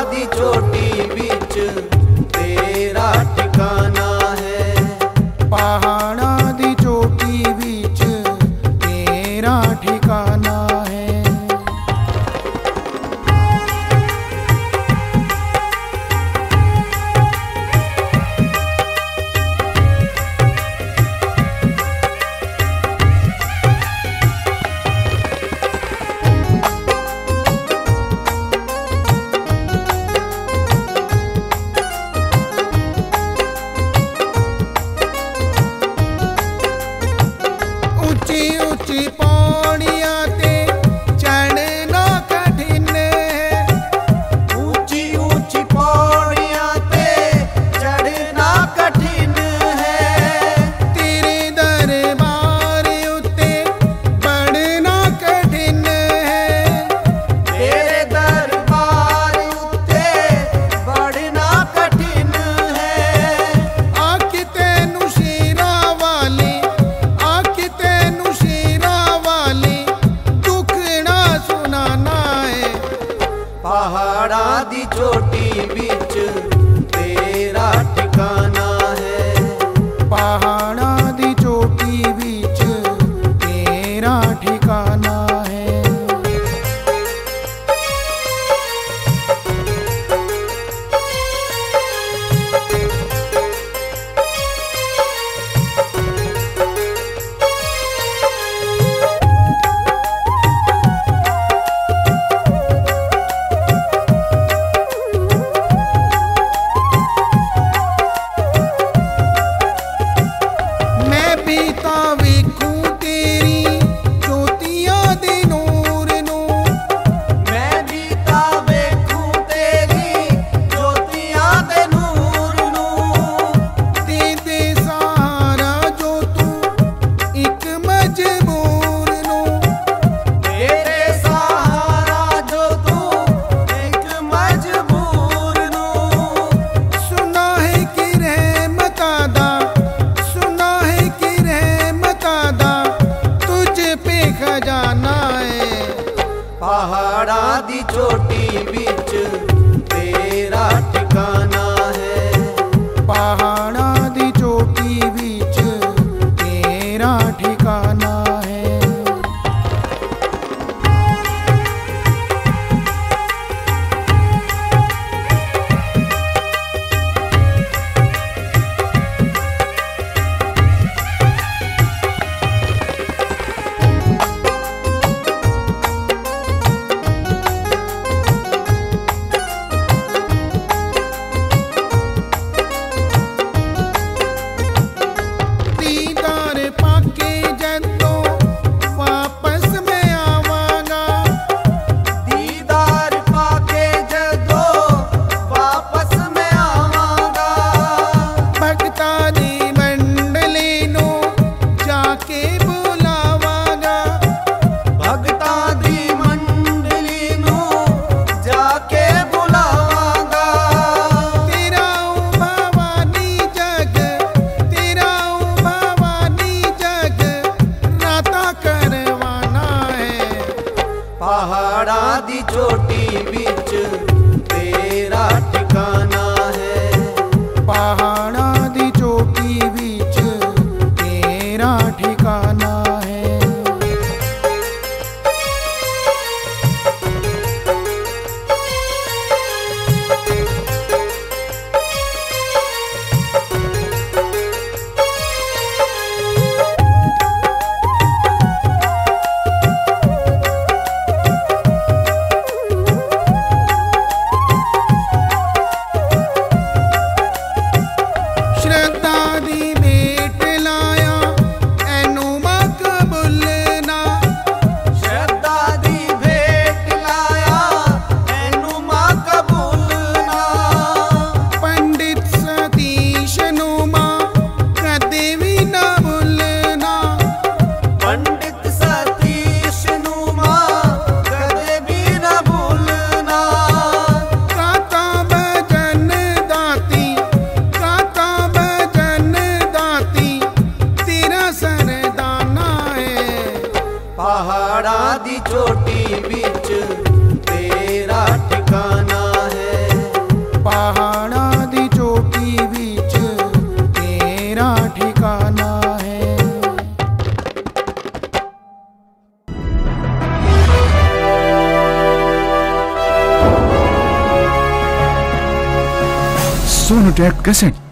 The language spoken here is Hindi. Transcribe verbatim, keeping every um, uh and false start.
दी चोटी बिच तेरा ठिकाना है। पहाड़ा दी चोटी बिच तेरा ठिकाना है। ऊंची ऊंची पौड़ियां ते चढ़ना कठिन है। ऊंची ऊंची पौड़ियां ते चढ़ना कठिन है। तेरे दरबार उत्ते बढ़ना कठिन है। तेरे दरबार उत्ते बढ़ना कठिन है। आख तैनू शेरा वाली आख तैनू शेरा वाली दुखड़ा सुनाना है। पहाड़ा दी चोटी बिच तेरा ठिकाना है। पहाड़ा दी चोटी बिच तेरा ठिकाना है। मैं बीता वेखूं तेरी ज्योतियां दे नूर नू। मैं बीता वेखूं तेरी ज्योतियां दे नूर नू। दे दे सहारा जो तू एक मजबूर नू। तेरे सहारा जो तू एक मजबूर नू। सुना है कि रहमता दा सुना है कि रहमता दा तुझ पे खजाना है। पहाड़ा दी चोटी बिच तेरा ठिकाना है। पहाड़ा दी चोटी बिच तेरा ठिकाना है। दीदार पाके जदों वापस मैं आवांगा। दीदार पाके जदों वापस मैं आवांगा। भगता दी मंडली नू जाके बुलावांगा। भगता दी मंडली नू जाके बुलावांगा। तेरा ऊ भवानी जग तेरा ऊ भवानी जग राता करवाना है। पहाड़ा दी चोटी बिच तेरा ठिकाना है। पहाड़ा दी चोटी बिच तेरा ठिकाना है। श्रद्धा दी भेंट लाया एनू मां कबूलना। श्रद्धा दी भेंट लाया एनू मां कबूलना। पंडित सतीश नू मां कदे भी ना भुलना। पंडित सतीश नू मां कदे भी न भूलना। गाता भजन दाती गाता भजन दाती तेरा सरदाना है। पहाड़ा दी चोटी बिच तेरा ठिकाना है। Sonu tech cassette.